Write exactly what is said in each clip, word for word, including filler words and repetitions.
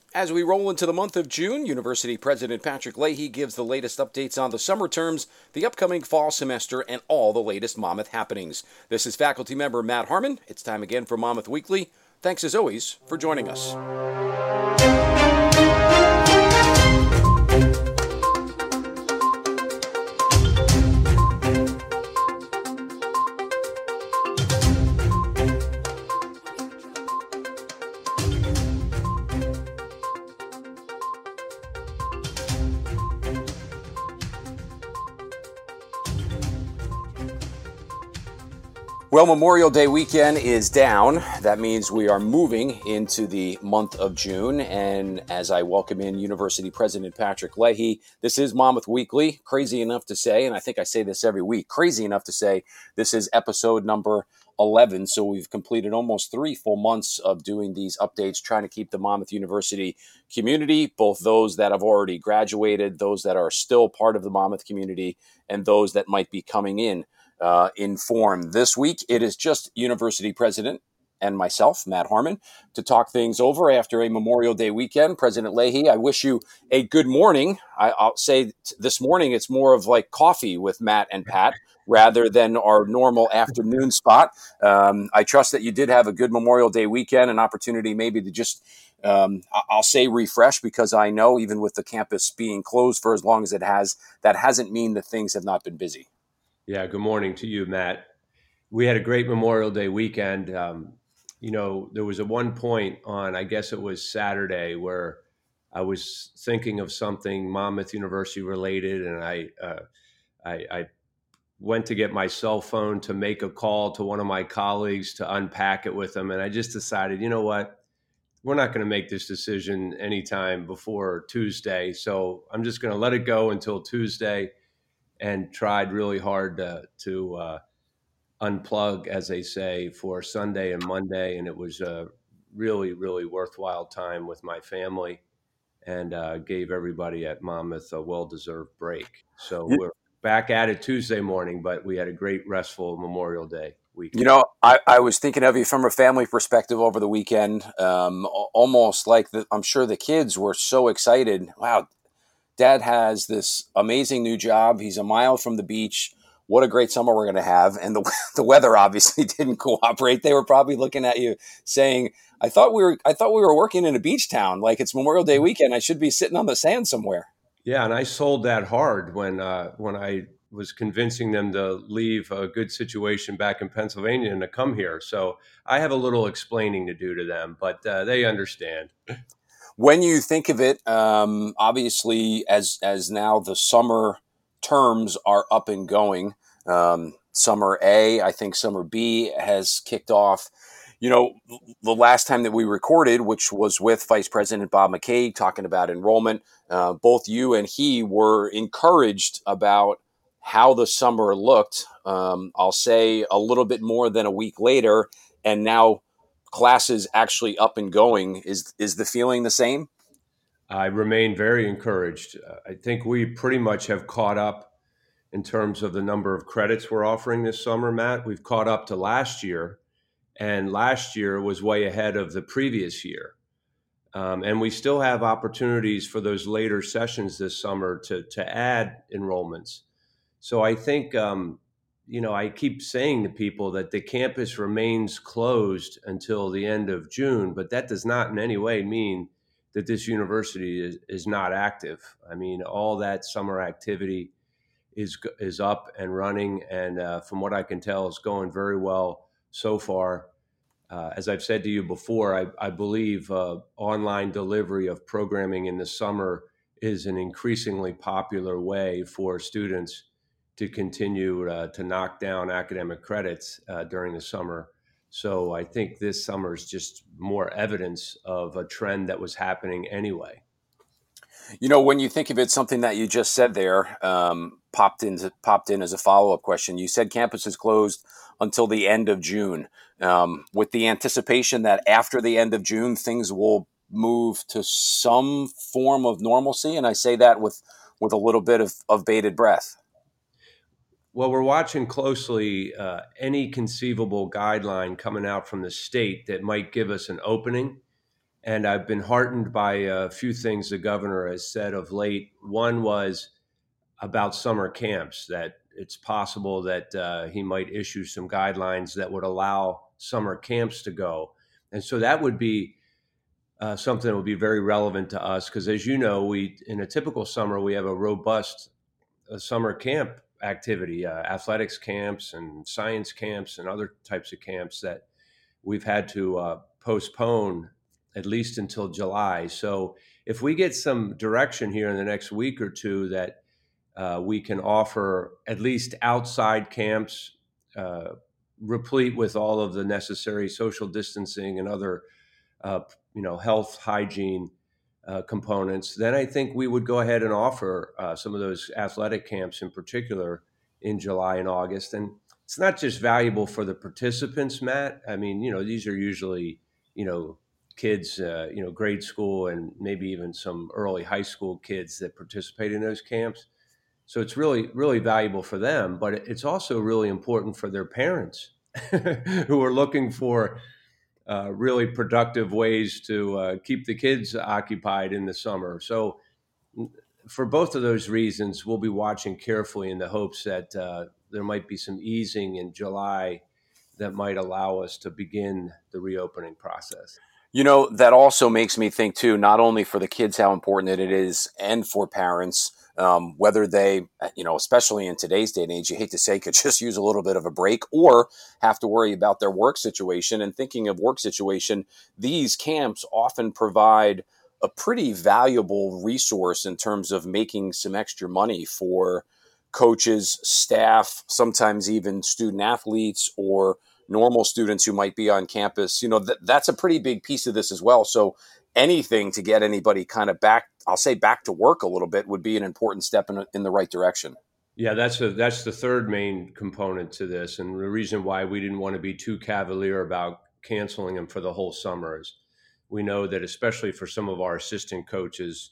As we roll into the month of June, University President Patrick Leahy gives the latest updates on the summer terms, the upcoming fall semester, and all the latest Monmouth happenings. This is faculty member Matt Harmon. It's time again for Monmouth Weekly. Thanks as always for joining us. Well, Memorial Day weekend is down. That means we are moving into the month of June. And as I welcome in University President Patrick Leahy, this is Monmouth Weekly. Crazy enough to say, and I think I say this every week, crazy enough to say this is episode number eleven. So we've completed almost three full months of doing these updates, trying to keep the Monmouth University community, both those that have already graduated, those that are still part of the Monmouth community, and those that might be coming in. Uh, informed. This week, it is just University President and myself, Matt Harmon, to talk things over after a Memorial Day weekend. President Leahy, I wish you a good morning. I, I'll say t- this morning it's more of like coffee with Matt and Pat rather than our normal afternoon spot. Um, I trust that you did have a good Memorial Day weekend, an opportunity maybe to just Um, I'll say refresh, because I know even with the campus being closed for as long as it has, that hasn't mean that things have not been busy. Yeah, good morning to you, Matt. We had a great Memorial Day weekend. Um, you know, there was a one point on, I guess it was Saturday, where I was thinking of something Monmouth University related, and I, uh, I, I went to get my cell phone to make a call to one of my colleagues to unpack it with them, and I just decided, you know what, we're not going to make this decision anytime before Tuesday, so I'm just going to let it go until Tuesday, and tried really hard to, to uh, unplug, as they say, for Sunday and Monday. And it was a really, really worthwhile time with my family, and uh, gave everybody at Monmouth a well-deserved break. So we're back at it Tuesday morning, but we had a great, restful Memorial Day You weekend. know, I, I was thinking of you from a family perspective over the weekend, um, al- almost like the, I'm sure the kids were so excited. Wow, Dad has this amazing new job. He's a mile from the beach. What a great summer we're going to have. And the the weather obviously didn't cooperate. They were probably looking at you saying, "I thought we were I thought we were working in a beach town. Like it's Memorial Day weekend. I should be sitting on the sand somewhere." Yeah, and I sold that hard when uh, when I was convincing them to leave a good situation back in Pennsylvania and to come here. So I have a little explaining to do to them, but uh, they understand. When you think of it, um, obviously, as as now the summer terms are up and going, um, summer A, I think summer B has kicked off. You know, the last time that we recorded, which was with Vice President Bob McCaig talking about enrollment, uh, both you and he were encouraged about how the summer looked. Um, I'll say a little bit more than a week later, and now classes actually up and going. Is is the feeling the same? I remain very encouraged. Uh, I think we pretty much have caught up in terms of the number of credits we're offering this summer, Matt. We've caught up to last year, and last year was way ahead of the previous year. Um, and we still have opportunities for those later sessions this summer to to add enrollments. So I think, um, you know, I keep saying to people that the campus remains closed until the end of June, but that does not in any way mean that this university is, is not active. I mean, all that summer activity is is up and running, and uh, from what I can tell, is going very well so far. Uh, as I've said to you before, I, I believe uh, online delivery of programming in the summer is an increasingly popular way for students to continue uh, to knock down academic credits uh, during the summer. So I think this summer is just more evidence of a trend that was happening anyway. You know, when you think of it, something that you just said there um, popped in popped in as a follow up question. You said campus is closed until the end of June, um, with the anticipation that after the end of June things will move to some form of normalcy. And I say that with with a little bit of, of bated breath. Well, we're watching closely uh, any conceivable guideline coming out from the state that might give us an opening. And I've been heartened by a few things the governor has said of late. One was about summer camps, that it's possible that uh, he might issue some guidelines that would allow summer camps to go. And so that would be uh, something that would be very relevant to us because, as you know, we in a typical summer, we have a robust uh, summer camp activity, uh, athletics camps and science camps and other types of camps that we've had to uh, postpone at least until July. So if we get some direction here in the next week or two that uh, we can offer at least outside camps, uh, replete with all of the necessary social distancing and other, uh, you know, health hygiene uh, components, then I think we would go ahead and offer uh, some of those athletic camps in particular in July and August. And it's not just valuable for the participants, Matt. I mean, you know, these are usually, you know, kids, uh, you know, grade school and maybe even some early high school kids that participate in those camps. So it's really, really valuable for them, but it's also really important for their parents who are looking for uh, really productive ways to uh, keep the kids occupied in the summer. So, for both of those reasons, we'll be watching carefully in the hopes that uh, there might be some easing in July that might allow us to begin the reopening process. You know, that also makes me think, too, not only for the kids how important it is and for parents, um, whether they, you know, especially in today's day and age, you hate to say, could just use a little bit of a break or have to worry about their work situation. And thinking of work situation, these camps often provide a pretty valuable resource in terms of making some extra money for coaches, staff, sometimes even student athletes or normal students who might be on campus. You know, th- that's a pretty big piece of this as well. So anything to get anybody kind of back, I'll say back to work a little bit, would be an important step in, in the right direction. Yeah, that's a, that's the third main component to this, and the reason why we didn't want to be too cavalier about canceling them for the whole summer is we know that especially for some of our assistant coaches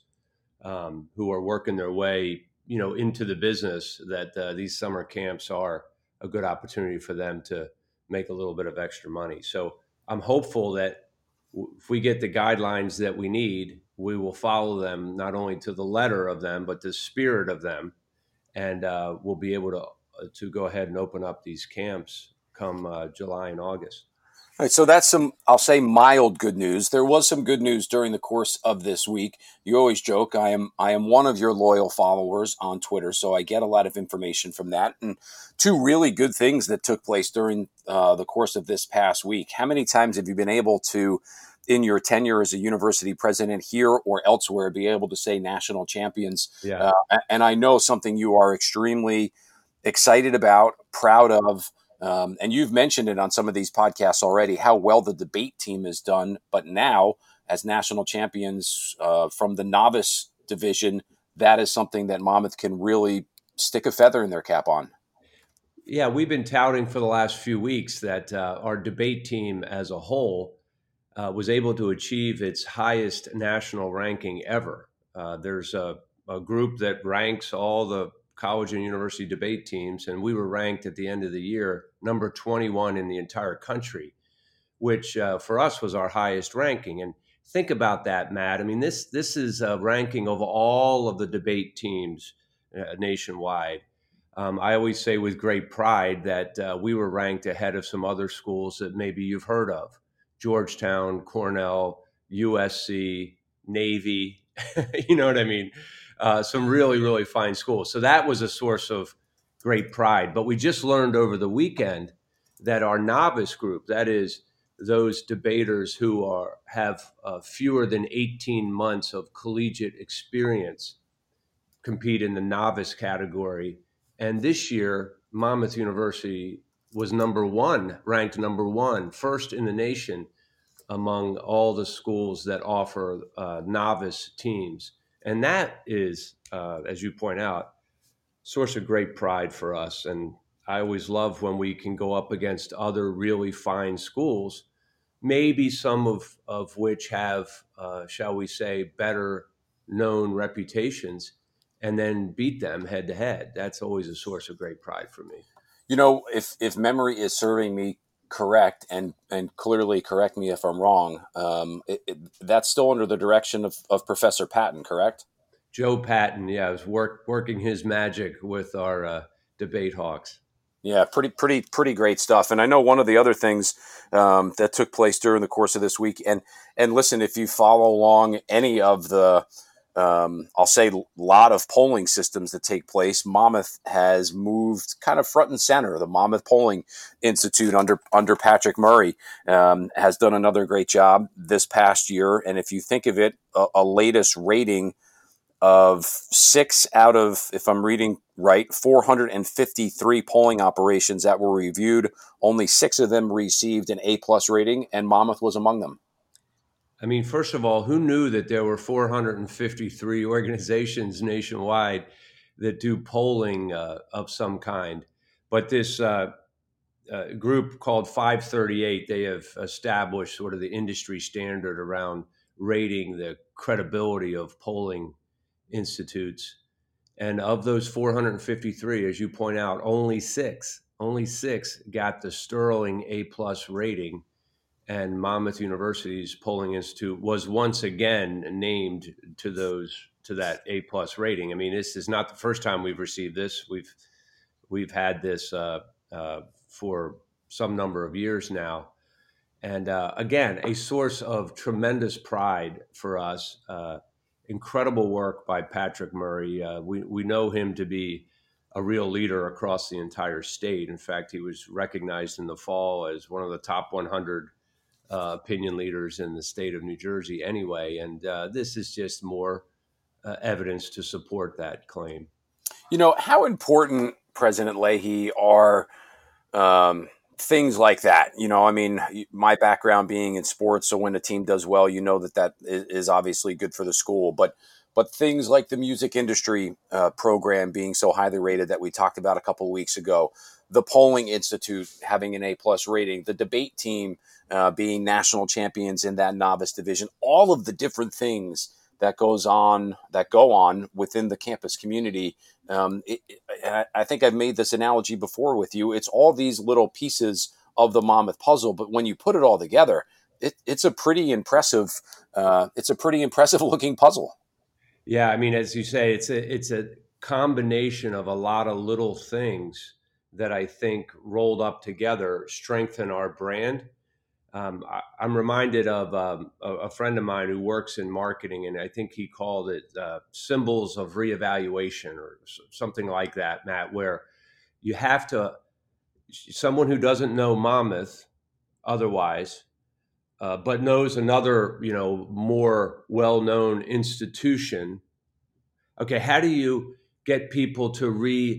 um, who are working their way, you know, into the business, that uh, these summer camps are a good opportunity for them to make a little bit of extra money. So I'm hopeful that if we get the guidelines that we need, we will follow them not only to the letter of them, but the spirit of them, and uh, we'll be able to uh, to go ahead and open up these camps come uh, July and August. All right, so that's some, I'll say, mild good news. There was some good news during the course of this week. You always joke, I am I am one of your loyal followers on Twitter, so I get a lot of information from that. And two really good things that took place during uh, the course of this past week. How many times have you been able to, in your tenure as a university president here or elsewhere, be able to say national champions? Yeah. Uh, and I know something you are extremely excited about, proud of. Um, and you've mentioned it on some of these podcasts already, how well the debate team has done. But now, as national champions uh, from the novice division, that is something that Monmouth can really stick a feather in their cap on. Yeah, we've been touting for the last few weeks that uh, our debate team as a whole uh, was able to achieve its highest national ranking ever. Uh, there's a, a group that ranks all the college and university debate teams, and we were ranked at the end of the year number twenty-one in the entire country, which uh, for us was our highest ranking. And think about that, Matt. I mean, this this is a ranking of all of the debate teams uh, nationwide. Um, I always say with great pride that uh, we were ranked ahead of some other schools that maybe you've heard of: Georgetown, Cornell, U S C, Navy. You know what I mean? Uh, some really, really fine schools. So that was a source of great pride. But we just learned over the weekend that our novice group, that is, those debaters who are have uh, fewer than eighteen months of collegiate experience, compete in the novice category. And this year, Monmouth University was number one, ranked number one, first in the nation among all the schools that offer uh, novice teams. And that is, uh, as you point out, source of great pride for us. And I always love when we can go up against other really fine schools, maybe some of, of which have, uh, shall we say, better known reputations, and then beat them head to head. That's always a source of great pride for me. You know, if if memory is serving me correct, and and clearly correct me if I'm wrong. Um, it, it, that's still under the direction of, of Professor Patton, correct? Joe Patton, yeah, was work, working his magic with our uh, debate hawks. Yeah, pretty, pretty, pretty great stuff. And I know one of the other things um, that took place during the course of this week, and and listen, if you follow along any of the, um, I'll say, lot of polling systems that take place, Monmouth has moved kind of front and center. The Monmouth Polling Institute under under Patrick Murray um, has done another great job this past year. And if you think of it, a, a latest rating of six out of, if I'm reading right, four hundred fifty-three polling operations that were reviewed. Only six of them received an A plus rating, and Monmouth was among them. I mean, first of all, who knew that there were four hundred fifty-three organizations nationwide that do polling uh, of some kind? But this uh, uh, group called five thirty-eight, they have established sort of the industry standard around rating the credibility of polling institutes. And of those four hundred fifty-three, as you point out, only six, only six got the sterling A plus rating. And Monmouth University's polling institute was once again named to those to that A plus rating. I mean, this is not the first time we've received this. We've we've had this uh, uh, for some number of years now. And uh, again, a source of tremendous pride for us. Uh, incredible work by Patrick Murray. Uh, we, we know him to be a real leader across the entire state. In fact, he was recognized in the fall as one of the top one hundred uh, opinion leaders in the state of New Jersey anyway. And uh, this is just more uh, evidence to support that claim. You know, how important, President Leahy, are um, things like that? You know, I mean, my background being in sports, so when a team does well, you know that that is obviously good for the school. But but things like the music industry uh, program being so highly rated that we talked about a couple of weeks ago, the Polling Institute having an A plus rating, the debate team uh, being national champions in that novice division, all of the different things that goes on that go on within the campus community. Um, it, it, I think I've made this analogy before with you. It's all these little pieces of the Monmouth puzzle, but when you put it all together, it, it's a pretty impressive. Uh, it's a pretty impressive looking puzzle. Yeah, I mean, as you say, it's a it's a combination of a lot of little things that I think rolled up together strengthen our brand. Um, I, I'm reminded of um, a, a friend of mine who works in marketing, and I think he called it uh, symbols of reevaluation or something like that, Matt, where you have to, someone who doesn't know Monmouth otherwise, uh, but knows another, you know, more well-known institution. Okay, how do you get people to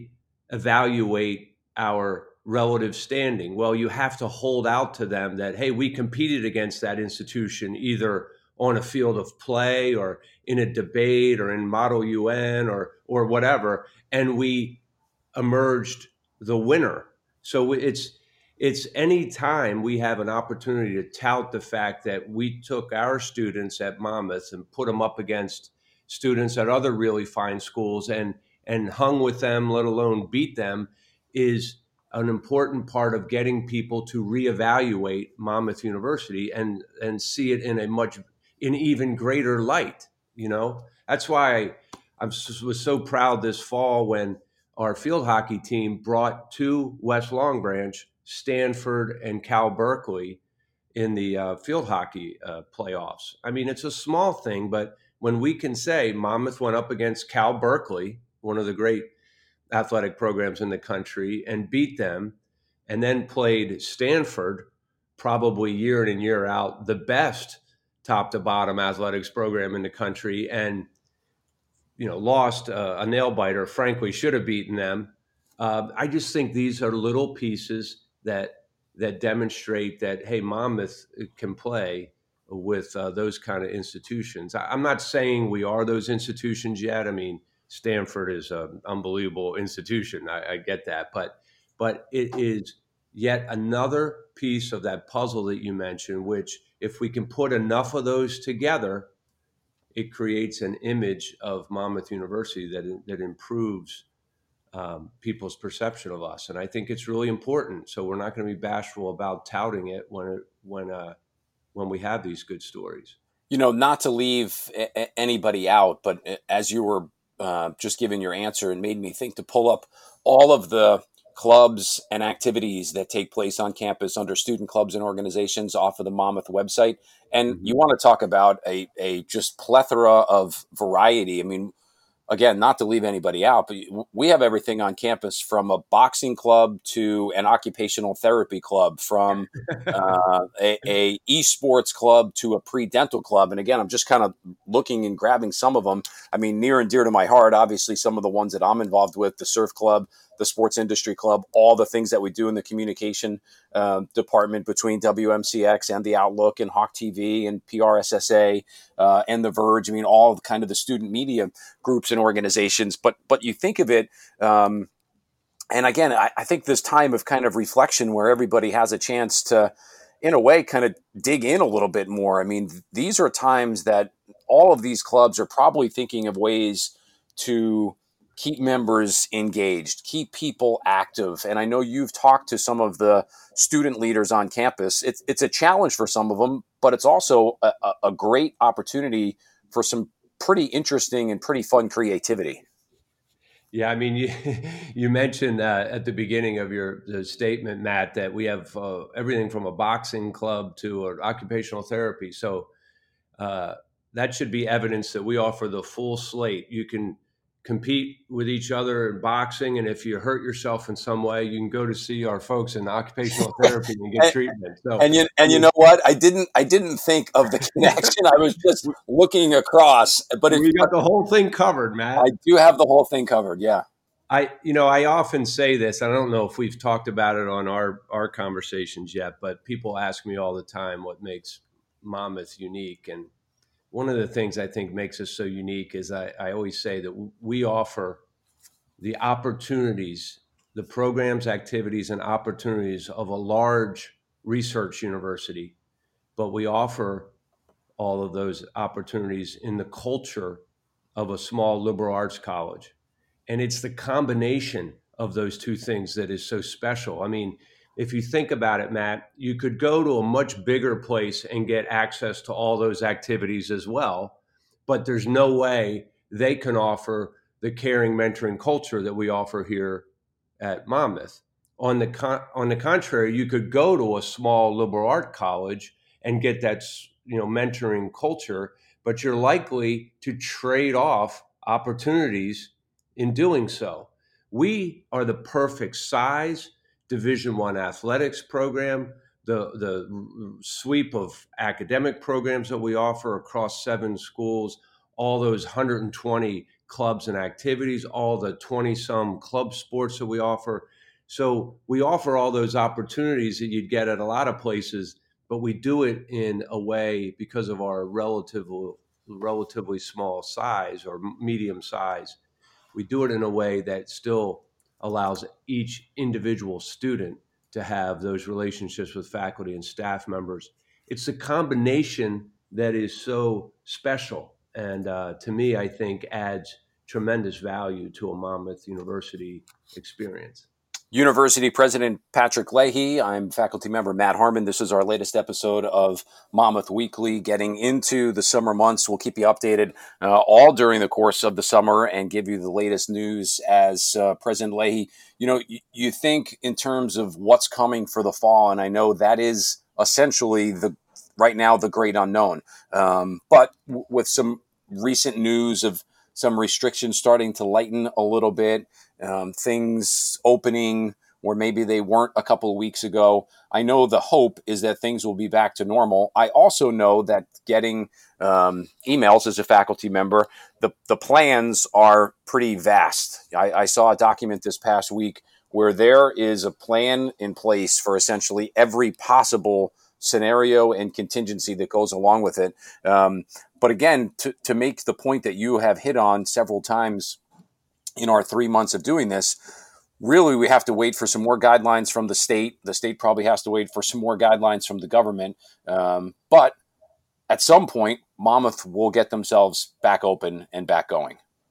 reevaluate our relative standing? Well, you have to hold out to them that, hey, we competed against that institution either on a field of play or in a debate or in Model U N or or whatever, and we emerged the winner. So it's it's any time we have an opportunity to tout the fact that we took our students at Monmouth and put them up against students at other really fine schools and and hung with them, let alone beat them, is an important part of getting people to reevaluate Monmouth University and and see it in a much in even greater light. You know, that's why I was so proud this fall when our field hockey team brought to West Long Branch Stanford and Cal Berkeley in the uh, field hockey uh, playoffs. I mean, it's a small thing, but when we can say Monmouth went up against Cal Berkeley, one of the great athletic programs in the country, and beat them, and then played Stanford, probably year in and year out, the best top to bottom athletics program in the country, and you know, lost uh, a nail biter, frankly, should have beaten them. Uh, I just think these are little pieces that that demonstrate that, hey, Monmouth can play with uh, those kind of institutions. I, I'm not saying we are those institutions yet. I mean, Stanford is an unbelievable institution. I, I get that. But but it is yet another piece of that puzzle that you mentioned, which if we can put enough of those together, it creates an image of Monmouth University that that improves um, people's perception of us. And I think it's really important. So we're not going to be bashful about touting it when it, when uh, when we have these good stories. You know, not to leave a- anybody out, but as you were uh, just giving your answer, it made me think to pull up all of the clubs and activities that take place on campus under student clubs and organizations off of the Monmouth website. And Mm-hmm. you want to talk about a, a just plethora of variety. I mean, again, not to leave anybody out, but we have everything on campus from a boxing club to an occupational therapy club, from uh, a, a esports club to a pre-dental club. And again, I'm just kind of looking and grabbing some of them. I mean, near and dear to my heart, obviously, some of the ones that I'm involved with, the surf club, the sports industry club, all the things that we do in the communication uh, department between W M C X and the Outlook and Hawk T V and P R S S A uh, and The Verge. I mean, all of kind of the student media groups and organizations. But but you think of it, um, and again, I, I think this time of kind of reflection where everybody has a chance to, in a way, kind of dig in a little bit more. I mean, these are times that all of these clubs are probably thinking of ways to keep members engaged, keep people active. And I know you've talked to some of the student leaders on campus. It's it's a challenge for some of them, but it's also a, a great opportunity for some pretty interesting and pretty fun creativity. Yeah, I mean, you, you mentioned uh, at the beginning of your the statement, Matt, that we have uh, everything from a boxing club to an occupational therapy. So uh, that should be evidence that we offer the full slate. You can compete with each other in boxing, and if you hurt yourself in some way, you can go to see our folks in occupational therapy and get and, treatment. So, and you I and you mean, know what? I didn't I didn't think of the connection. I was just looking across, but it we but got the whole thing covered, I Matt. do have the whole thing covered. Yeah. I, you know, I often say this. I don't know if we've talked about it on our our conversations yet, but people ask me all the time what makes Monmouth unique. And one of the things I think makes us so unique is I, I always say that we offer the opportunities, the programs, activities, and opportunities of a large research university, but we offer all of those opportunities in the culture of a small liberal arts college. And it's the combination of those two things that is so special. I mean, if you think about it, Matt, you could go to a much bigger place and get access to all those activities as well, but there's no way they can offer the caring, mentoring culture that we offer here at Monmouth. On the con- on the contrary, you could go to a small liberal art college and get that, you know, mentoring culture, but you're likely to trade off opportunities in doing so. We are the perfect size Division One athletics program, the the sweep of academic programs that we offer across seven schools, all those one hundred twenty clubs and activities, all the twenty some club sports that we offer. So we offer all those opportunities that you'd get at a lot of places, but we do it in a way, because of our relatively relatively small size or medium size, we do it in a way that still allows each individual student to have those relationships with faculty and staff members. It's a combination that is so special, and uh, to me, I think adds tremendous value to a Monmouth University experience. University President Patrick Leahy. I'm faculty member Matt Harmon. This is our latest episode of Monmouth Weekly, getting into the summer months. We'll keep you updated uh, all during the course of the summer and give you the latest news as uh, President Leahy. You know, you, you think in terms of what's coming for the fall, and I know that is essentially the right now the great unknown. Um, but w- with some recent news of some restrictions starting to lighten a little bit, um, things opening where maybe they weren't a couple of weeks ago. I know the hope is that things will be back to normal. I also know that getting um, emails as a faculty member, the, the plans are pretty vast. I, I saw a document this past week where there is a plan in place for essentially every possible scenario and contingency that goes along with it. Um, but again, to, to make the point that you have hit on several times in our three months of doing this, really we have to wait for some more guidelines from the state. The state probably has to wait for some more guidelines from the government. Um, but at some point, Monmouth will get themselves back open and back going.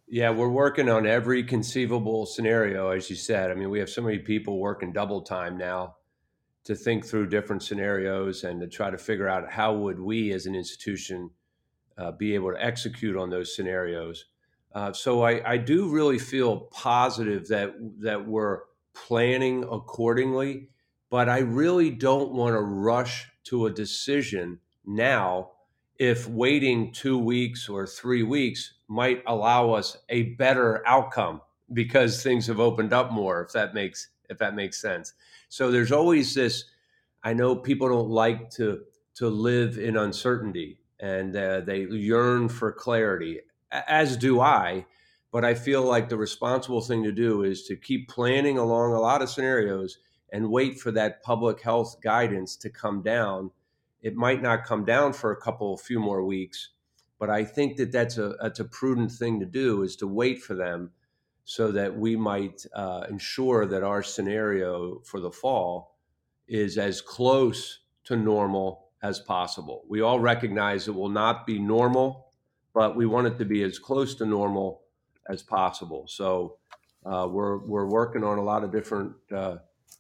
Yeah, we're working on every conceivable scenario, as you said. I mean, we have so many people working double time now to think through different scenarios and to try to figure out how would we as an institution uh, be able to execute on those scenarios. Uh, so I, I do really feel positive that that we're planning accordingly, but I really don't want to rush to a decision now if waiting two weeks or three weeks might allow us a better outcome because things have opened up more, if that makes if that makes sense. So there's always this. I know people don't like to to live in uncertainty, and uh, they yearn for clarity, as do I. But I feel like the responsible thing to do is to keep planning along a lot of scenarios and wait for that public health guidance to come down. It might not come down for a couple, few more weeks, but I think that that's a that's a prudent thing to do, is to wait for them so that we might uh, ensure that our scenario for the fall is as close to normal as possible. We all recognize it will not be normal, but we want it to be as close to normal as possible. So uh, we're we're working on a lot of different uh,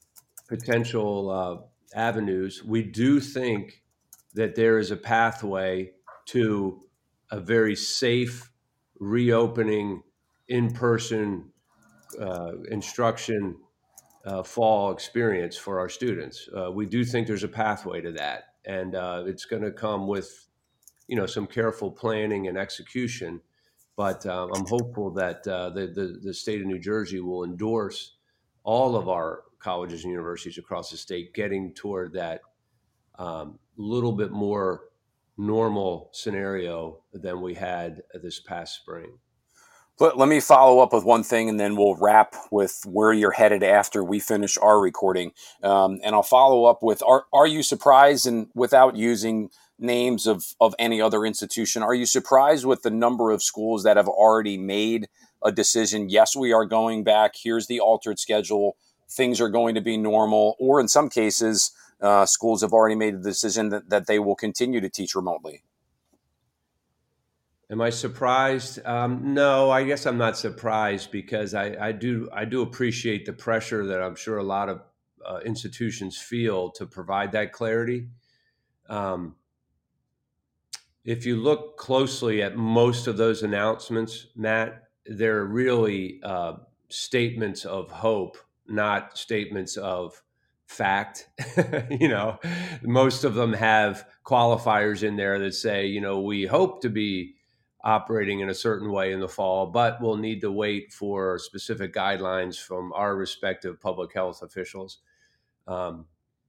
potential uh, avenues. We do think that there is a pathway to a very safe reopening in-person uh, instruction uh, fall experience for our students. Uh, we do think there's a pathway to that, and uh, it's going to come with, you know, some careful planning and execution. But um, I'm hopeful that uh, the, the the state of New Jersey will endorse all of our colleges and universities across the state getting toward that um, little bit more normal scenario than we had this past spring. Let, let me follow up with one thing, and then we'll wrap with where you're headed after we finish our recording. Um, and I'll follow up with, are, are you surprised, and without using names of, of any other institution, are you surprised with the number of schools that have already made a decision? Yes, we are going back. Here's the altered schedule. Things are going to be normal. Or in some cases, uh, schools have already made the decision that, that they will continue to teach remotely. Am I surprised? Um, no, I guess I'm not surprised because I, I do I do appreciate the pressure that I'm sure a lot of uh, institutions feel to provide that clarity. Um, if you look closely at most of those announcements, Matt, they're really uh, statements of hope, not statements of fact. You know, most of them have qualifiers in there that say, you know, we hope to be operating in a certain way in the fall, but we'll need to wait for specific guidelines from our respective public health officials. Um,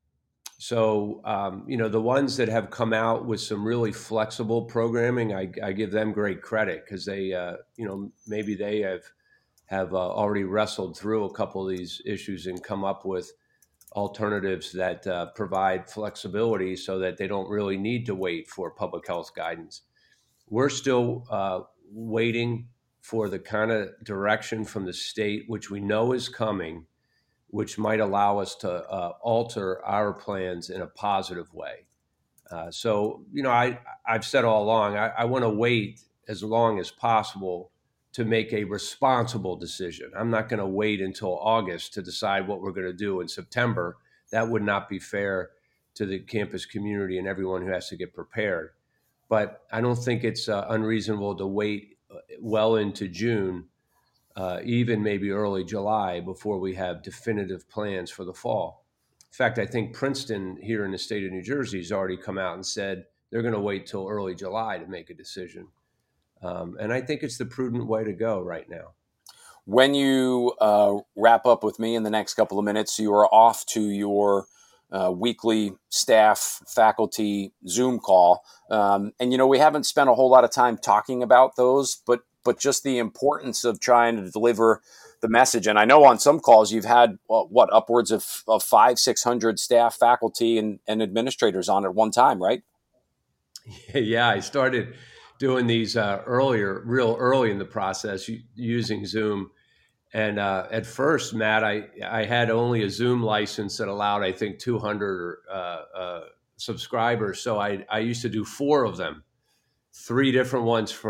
so, um, you know, the ones that have come out with some really flexible programming, I, I give them great credit because they, uh, you know, maybe they have have uh, already wrestled through a couple of these issues and come up with alternatives that uh, provide flexibility so that they don't really need to wait for public health guidance. We're still uh, waiting for the kind of direction from the state, which we know is coming, which might allow us to uh, alter our plans in a positive way. Uh, so, you know, I, I've said all along, I, I want to wait as long as possible to make a responsible decision. I'm not going to wait until August to decide what we're going to do in September. That would not be fair to the campus community and everyone who has to get prepared. But I don't think it's uh, unreasonable to wait well into June, uh, even maybe early July, before we have definitive plans for the fall. In fact, I think Princeton here in the state of New Jersey has already come out and said they're going to wait till early July to make a decision. Um, and I think it's the prudent way to go right now. When you uh, wrap up with me in the next couple of minutes, you are off to your uh, weekly staff faculty Zoom call. Um, and, you know, we haven't spent a whole lot of time talking about those, but but just the importance of trying to deliver the message. And I know on some calls you've had, uh, what, upwards of, of five, six hundred staff, faculty, and, and administrators on at one time, right? Yeah, I started doing these uh, earlier, real early in the process, using Zoom. And uh, at first, Matt, I, I had only a Zoom license that allowed, I think, two hundred uh, uh, subscribers. So I, I used to do four of them, three different ones for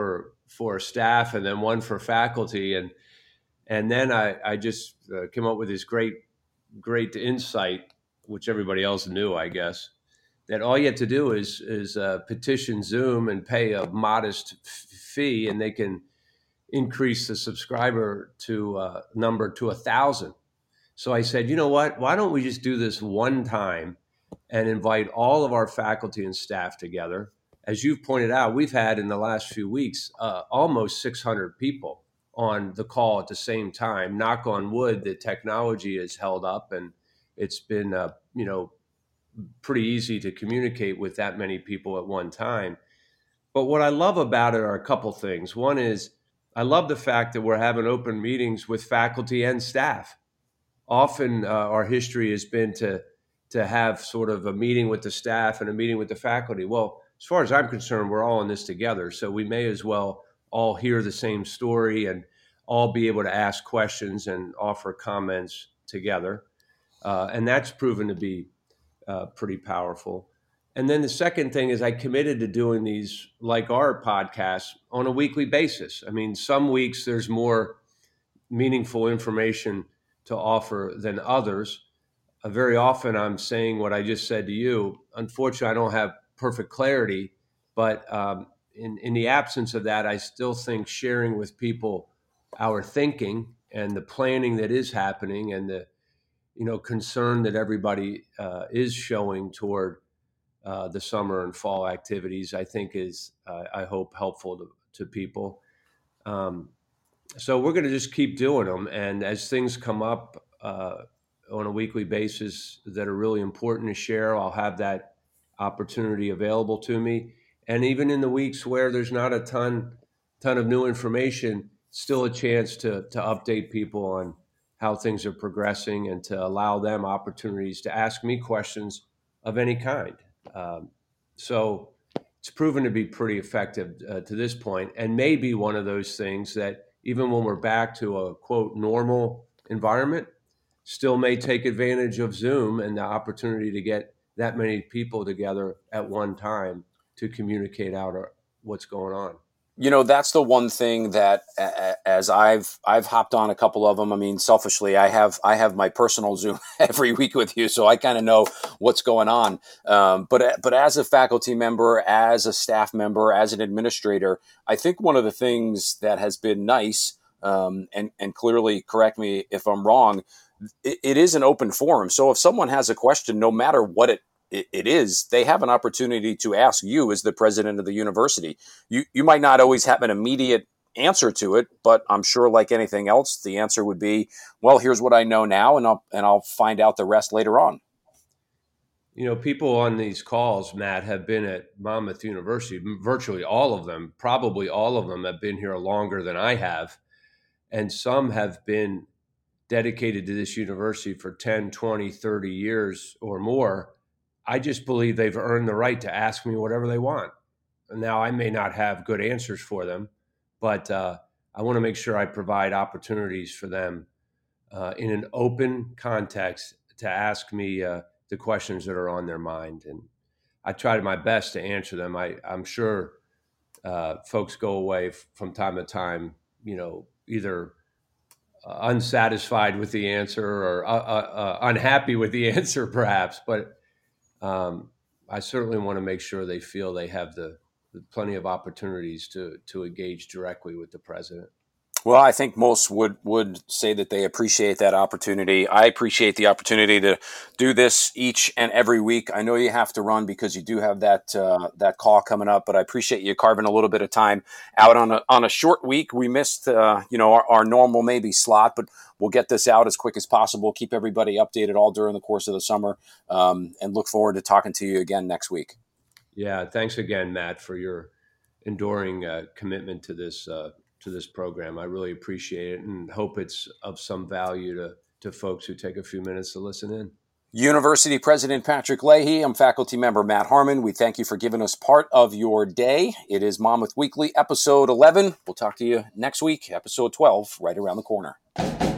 for staff and then one for faculty. And and then I, I just uh, came up with this great, great insight, which everybody else knew, I guess, that all you have to do is is uh, petition Zoom and pay a modest f- fee, and they can increase the subscriber to uh, number to a thousand. So I said, you know what? Why don't we just do this one time and invite all of our faculty and staff together? As you've pointed out, we've had in the last few weeks uh, almost six hundred people on the call at the same time. Knock on wood, the technology is held up, and it's been, uh, you know, pretty easy to communicate with that many people at one time. But what I love about it are a couple things. One is I love the fact that we're having open meetings with faculty and staff. Often uh, our history has been to to have sort of a meeting with the staff and a meeting with the faculty. Well, as far as I'm concerned, we're all in this together. So we may as well all hear the same story and all be able to ask questions and offer comments together. Uh, and that's proven to be uh, pretty powerful. And then the second thing is I committed to doing these, like our podcasts, on a weekly basis. I mean, some weeks there's more meaningful information to offer than others. Uh, very often I'm saying what I just said to you. Unfortunately, I don't have perfect clarity, but um, in, in the absence of that, I still think sharing with people our thinking and the planning that is happening and the you know concern that everybody uh, is showing toward uh, the summer and fall activities, I think is, uh, I hope, helpful to, to people. Um, so we're going to just keep doing them. And as things come up uh, on a weekly basis that are really important to share, I'll have that opportunity available to me. And even in the weeks where there's not a ton, ton of new information, still a chance to, to update people on how things are progressing and to allow them opportunities to ask me questions of any kind. Um, so it's proven to be pretty effective uh, to this point, and maybe one of those things that even when we're back to a quote normal environment, still may take advantage of Zoom and the opportunity to get that many people together at one time to communicate out what's going on. You know, that's the one thing that as I've I've hopped on a couple of them. I mean, selfishly, I have I have my personal Zoom every week with you, so I kind of know what's going on. Um, but but as a faculty member, as a staff member, as an administrator, I think one of the things that has been nice, um, and and clearly correct me if I'm wrong, it, it is an open forum. So if someone has a question, no matter what it it is, they have an opportunity to ask you as the president of the university. You you might not always have an immediate answer to it, but I'm sure like anything else, the answer would be, well, here's what I know now, and I'll and I'll find out the rest later on. You know, people on these calls, Matt, have been at Monmouth University, virtually all of them, probably all of them have been here longer than I have. And some have been dedicated to this university for ten, twenty, thirty years or more. I just believe they've earned the right to ask me whatever they want. Now, I may not have good answers for them, but uh, I want to make sure I provide opportunities for them uh, in an open context to ask me uh, the questions that are on their mind. And I tried my best to answer them. I, I'm sure uh, folks go away f- from time to time, you know, either uh, unsatisfied with the answer or uh, uh, uh, unhappy with the answer, perhaps. But Um, I certainly want to make sure they feel they have the, the plenty of opportunities to to engage directly with the president. Well, I think most would, would say that they appreciate that opportunity. I appreciate the opportunity to do this each and every week. I know you have to run because you do have that uh, that call coming up, but I appreciate you carving a little bit of time out on a on a short week. We missed uh, you know our, our normal maybe slot, but we'll get this out as quick as possible. Keep everybody updated all during the course of the summer, um, and look forward to talking to you again next week. Yeah, thanks again, Matt, for your enduring uh, commitment to this uh, to this program. I really appreciate it and hope it's of some value to to folks who take a few minutes to listen in. University President Patrick Leahy, I'm faculty member Matt Harmon. We thank you for giving us part of your day. It is Monmouth Weekly, episode eleven. We'll talk to you next week, episode twelve, right around the corner.